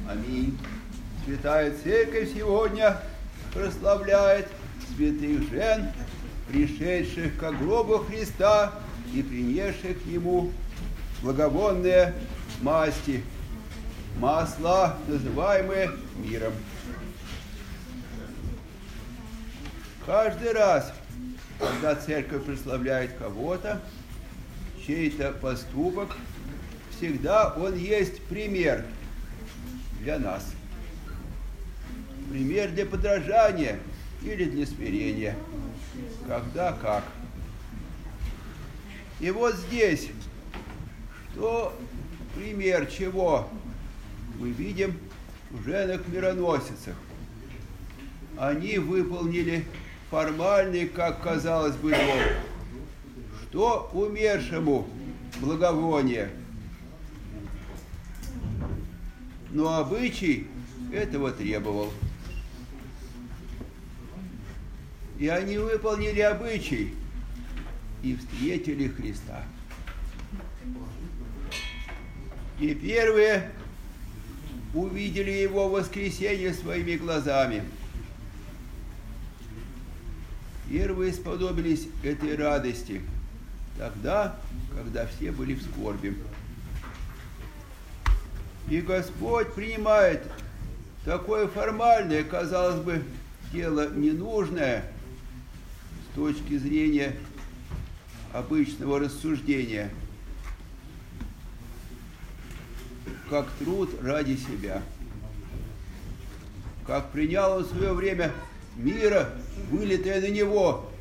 Аминь. Святая Церковь сегодня прославляет святых жен, пришедших к гробу Христа и принесших к Нему благовонные масти, масла, называемые миром. Каждый раз, когда Церковь прославляет кого-то, чей-то поступок, всегда он есть пример для нас. Пример для подражания или для смирения. Когда как. И вот здесь, что пример чего мы видим в женах-мироносицах. Они выполнили формальный, как казалось бы, долг. Что умершему благовоние? Но обычай этого требовал. И они выполнили обычай и встретили Христа. И первые увидели Его воскресение своими глазами. Первые сподобились этой радости тогда, когда все были в скорби. И Господь принимает такое формальное, казалось бы, дело ненужное с точки зрения обычного рассуждения, как труд ради себя. Как принял Он в свое время мира, вылитое на Него,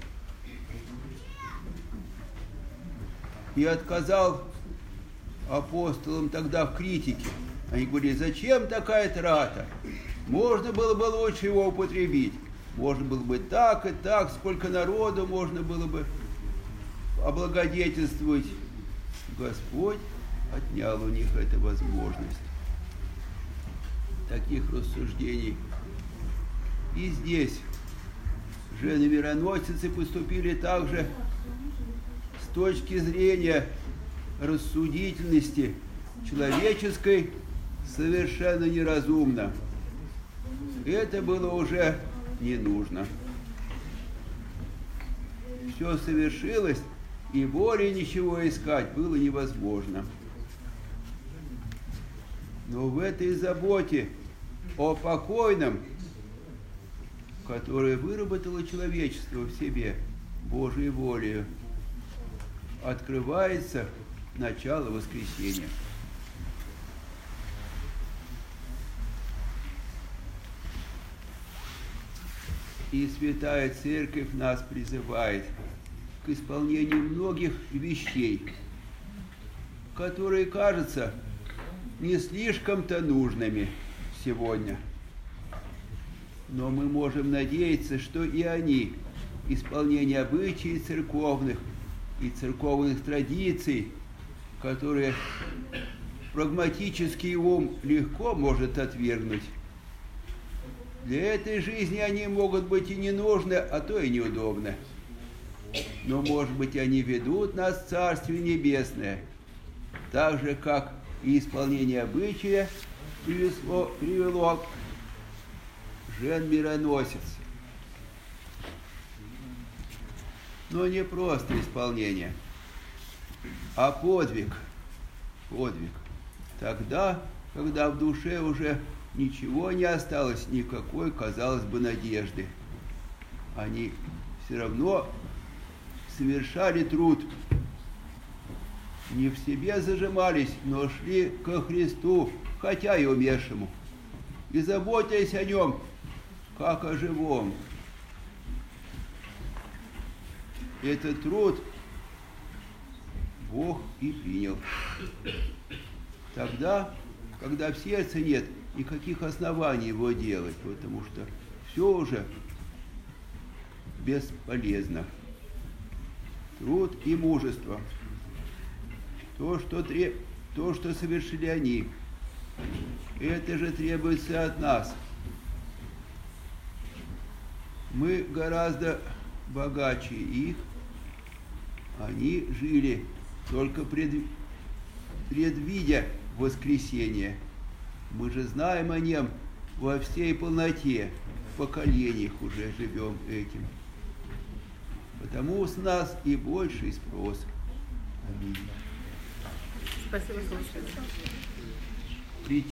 и отказал апостолам тогда в критике. Они говорили: зачем такая трата? Можно было бы лучше его употребить. Можно было бы так и так, сколько народу можно было бы облагодетельствовать. Господь отнял у них эту возможность. Таких рассуждений. И здесь жены-мироносицы поступили также с точки зрения рассудительности человеческой совершенно неразумно. Это было уже не нужно. Все совершилось, и более ничего искать было невозможно. Но в этой заботе о покойном, которое выработало человечество в себе Божьей волею, открывается начало воскресения. И Святая Церковь нас призывает к исполнению многих вещей, которые кажутся не слишком-то нужными сегодня. Но мы можем надеяться, что и они, исполнение обычаев церковных и церковных традиций, которые прагматический ум легко может отвергнуть, для этой жизни они могут быть и не нужны, а то и неудобны. Но, может быть, они ведут нас в Царствие Небесное, так же, как и исполнение обычая привело жен-мироносиц. Но не просто исполнение, а подвиг. Подвиг. Тогда, когда в душе уже ничего не осталось, никакой, казалось бы, надежды. Они все равно совершали труд. Не в себе зажимались, но шли ко Христу, хотя и умершему, и заботясь о Нем, как о живом. Этот труд Бог и принял. Тогда, когда в сердце нет никаких оснований его делать, потому что все уже бесполезно. Труд и мужество. То, что совершили они, это же требуется от нас. Мы гораздо богаче их. Они жили только предвидя воскресение. Мы же знаем о нем во всей полноте, в поколениях уже живем этим. Потому с нас и больший спрос. Аминь. Спасибо, слушайте.